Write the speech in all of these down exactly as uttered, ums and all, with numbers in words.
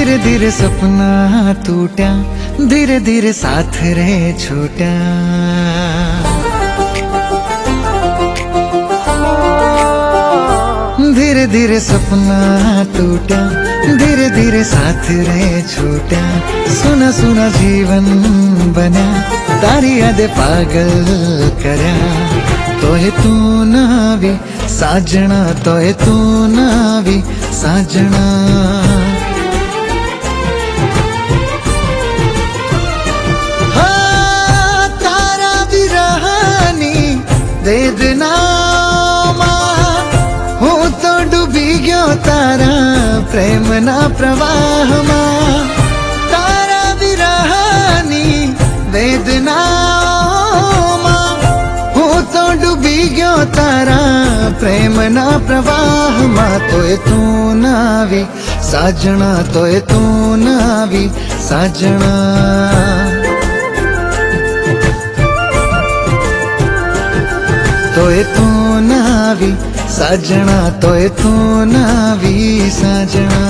धीरे धीरे सपना टूटा, धीरे धीरे साथ रे छूटा। धीरे धीरे सपना टूटा, धीरे धीरे साथ रे छूटा। सुना सुना जीवन बना, तारी याद पागल करा। तोहे तू ना भी साजना, तोहे तू ना भी साजना। हाँ तारा भी रहानी वेदना हूँ तो डूबी गयो तारा प्रेम ना प्रवाह में। तारा भी रहानी वेदना हूँ तो डूबी गयो तारा प्रेम ना प्रवाह में। तोय तू ना भी साजना, तोय तू ना भी साजना। तोय तू ना भी साजना, तोय तू ना भी साजना।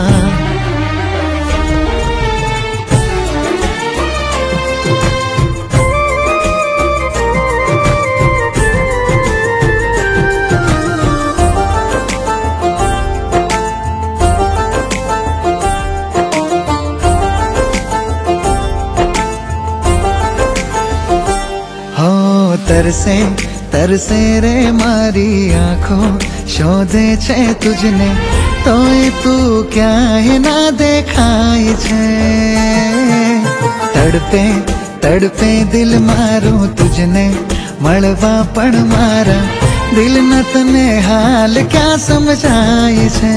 हो तरसे तरसे रे मारी आँखों शोधे छे तुझने, तोय तू क्या है ना देखाय छे। तड़पे तड़पे दिल मारू तुझने मळवा पण मारा, दिल न तने हाल क्या समझाय छे।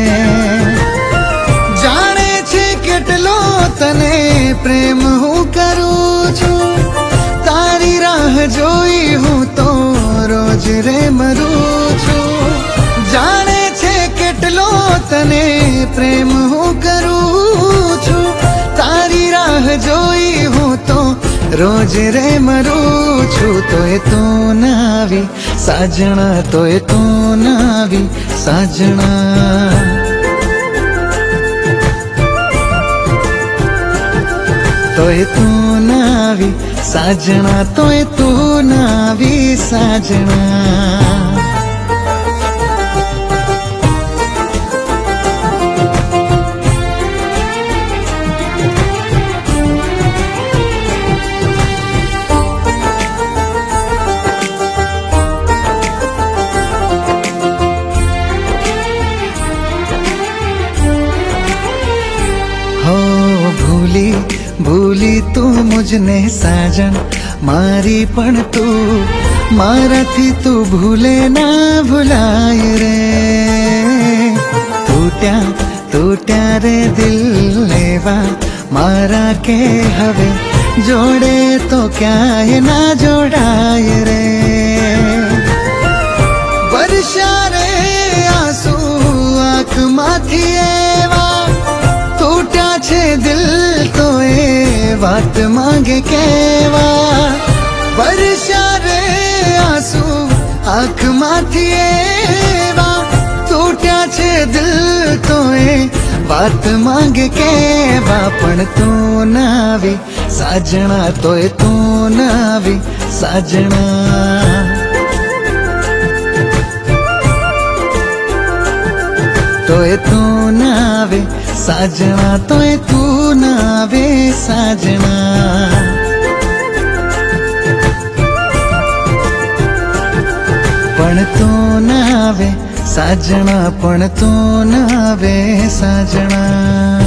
जाने छे केटलो तने प्रेम हूँ करूँ छू, तारी राह जोई हूँ तो रोज रे मरू छू। जाने छे केटलो तने प्रेम हूँ करूँ छू, तारी राह जोई हूँ तो रोज रे मरू छू। तोय तू ना भी साजना, तोय तू ना भी साजना। तोय तू ना भी साजना, तोय तू ना भी साजना। हो भूली भूली तू मुझने साजन, मारी पण तू मारा थी तू भूले ना भुलाय रे। टूट्या टूट्या रे दिल लेवा मारा के हवे, जोड़े तो क्या है ना जोड़ाय रे। वर्षा रे आंसू आँख माथी एवा, टूटा छे दिल तो ए बात मांगे केवा। वर्षा रे आंसू आँख माथी एवा, टूटा छे दिल तो ए बात मांगे केवा। पण तू ना भी साजना, तोय तू ना भी साजना। तोय तू ना भी साजना, तोय तू ना वे साजना। पण तू ना वे साजना, पण तू ना वे साजना।